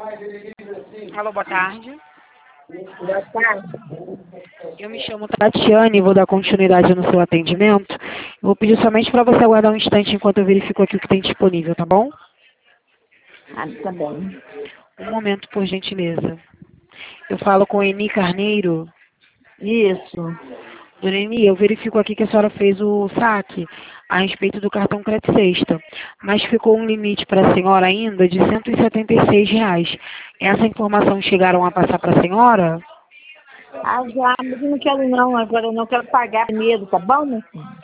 Alô, boa tarde. Boa tarde. Eu me chamo Tatiane e vou dar continuidade no seu atendimento. Eu vou pedir somente para você aguardar um instante enquanto eu verifico aqui o que tem disponível, tá bom? Ah, tá bem. Um momento, por gentileza. Eu falo com a Eni Carneiro. Isso. Dona Eni, eu verifico aqui que a senhora fez o saque a respeito do cartão Crédito Sexta, mas ficou um limite para a senhora ainda de R$ 176. Essa informação chegaram a passar para a senhora? Ah, já, mas eu não quero não, agora eu não quero pagar primeiro, tá bom, meu filho?